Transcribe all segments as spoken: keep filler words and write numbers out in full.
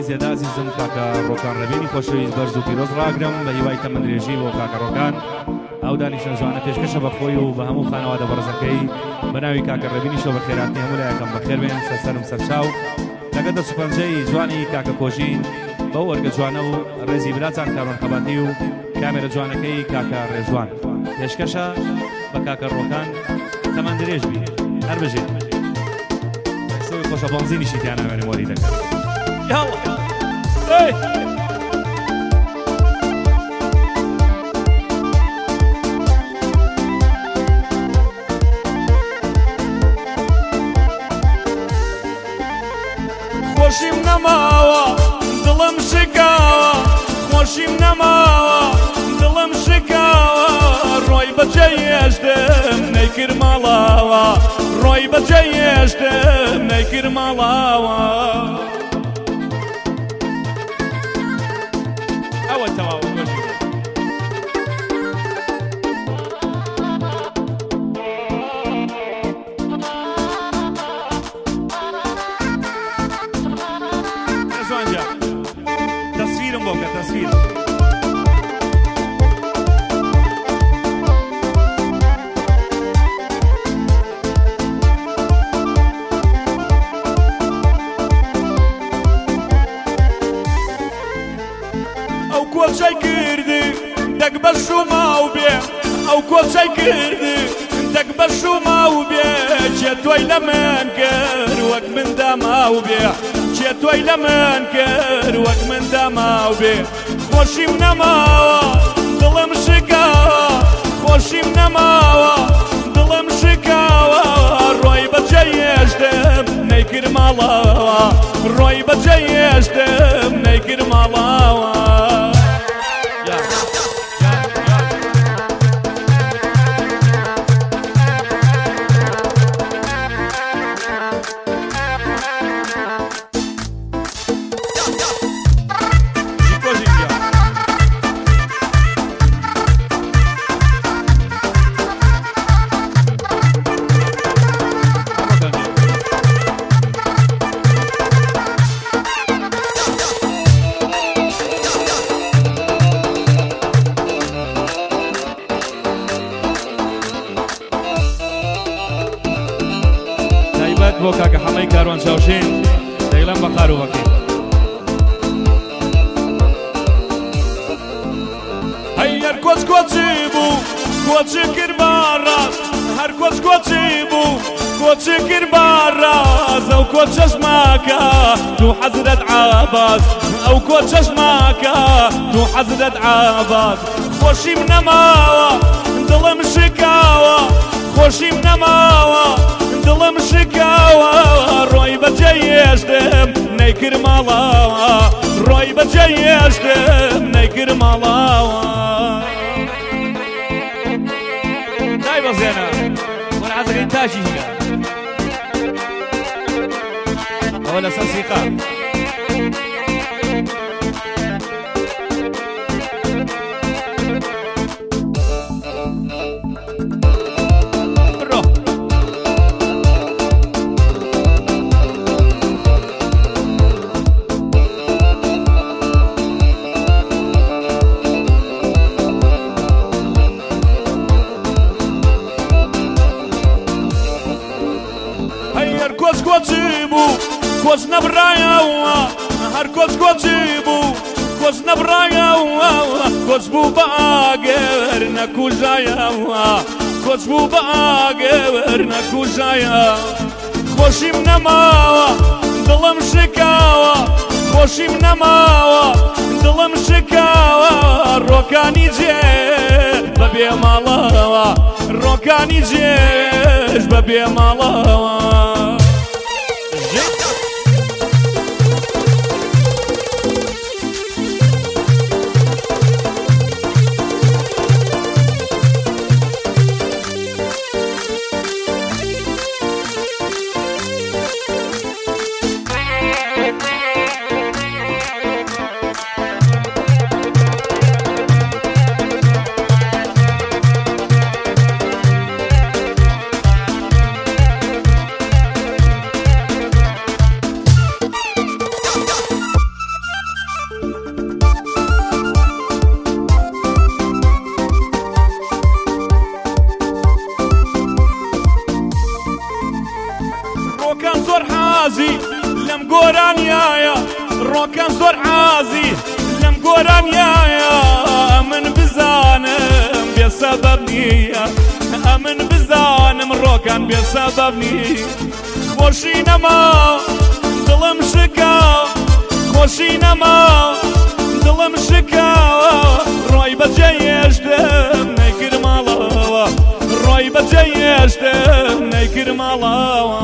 زێدا عزیزم کاکە ڕۆکان ڕەبێنی خۆشەویست بەرز و پیرۆز ڕاگرم بە هیوای تەمەندرێژی بۆ کاکە ڕۆکان ئەو دانیشتە جوانە پێشکەشە بە خۆی و بە هەموو خانەوادە بەڕزەکەی بە ناوی کاکە ڕەبێنی شۆ بەخێراتنی هەموو لایەکەم بەخێر بێن سەرسەرم سەرچاو لەگەڵ دەست و پەنجەی جوانی کاکە کۆژین بەو وەرگە جوانە و ڕێزی براتان کارۆن قەباتی و کامێرە جوانەکەی کاکە ڕێژوان پێشکەشە بە کاکە ڕۆکان تەمەندرێژ بی هەر بژێت سەوی خۆشە بەنزینیشی تیان نامێنێ وەری دەکات یاڵڵا ئێ خۆشیم نەماوە دڵم شکاوە خۆشیم نەماوە دڵم شکاوە ڕۆی بەجێ هێشتم نەیکرد ماڵاوە ڕۆی بەجێ هێشتم نەیکرد ماڵاوە ئەوە تەواوە تصویرم بۆ بکە تصویر ئەو کۆچەی کردی دەک بەش و ماو بێ ئەو کۆچەی کردی دەک بەش و ماو بێ چێ تۆی لە من کرد وەک من داماو بێ چێ تۆی لە من کرد وەک من داماو بێ خۆشیم نەماوە دڵم شکاوە خۆشیم نەماوە دڵم شکاوە ڕۆی بەجێ هێشتم نەیکرد ماڵاوە ڕۆی بەجێ هێشتم نەیکرد ماڵاوە بۆ کاکە حەمەی کاروان چاوشین دەیڵەم بە قارووەکەی هەر کۆچ کۆچی بوو کۆچی کرد باڕاز هەر کۆچ کۆچی بوو کۆچی کرد باڕاز ئەو کۆچەش ماکە دوو حەزرەت عاباس ئەو کۆچەش ماکە دوو حەزرەت عاباس خۆشیم نەماوە دڵم شکاوە خۆشیم نەماوە دڵم شکاوە ڕۆی بەجێ هێشتم نەیکرد ماڵاوە ڕۆی بەجێ هێشتم نەیکرد ماڵاوە دای بەزێنە وەرە حەزەکەی تاچی هینە ئەوە لەسەر سیقا کۆچ کۆچی بوو کۆچ نەبڕایەوە هەر کۆچ کۆچی بوو کۆچ نەبڕایەوە کۆچ بوو بە ئاگەر نەکوژایەوە کۆچ بوو بە ئاگەر نەکوژایە خۆشیم نەماوە دڵم شکاوە خۆشیم نەماوە دڵم شکاوە ڕۆکانی جێ بە بێ ماڵەوە ڕۆکانی جێش بە بێ ماڵەوە ڕۆکان زۆر عازی لەم گۆرانیایە من بزانم بێ سەبەب نییە ئەمن بزانم ڕۆکان بێ سەبەب نییە خۆشی نەما دڵم شکا خۆشی نەما دڵم شکا ڕۆی بەجێ هێشتم نەیکرد ماڵەوە ڕۆی بەجێ هێشتم نەیکرد ماڵەوە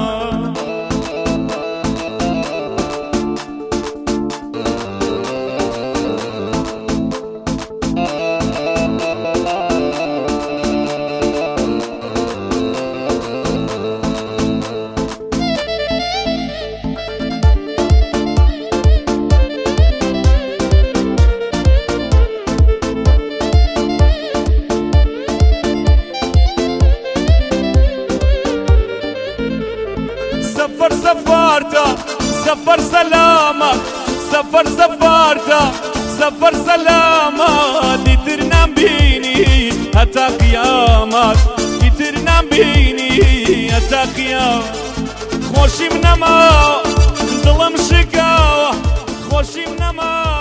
سفر سفارتا سفر سلامت سفر سفارتا سفر سلامت دیتر نبینی هتا قیامت دیتر نبینی هتا قیامت خوشیم نما دلم شکاوه خوشیم نما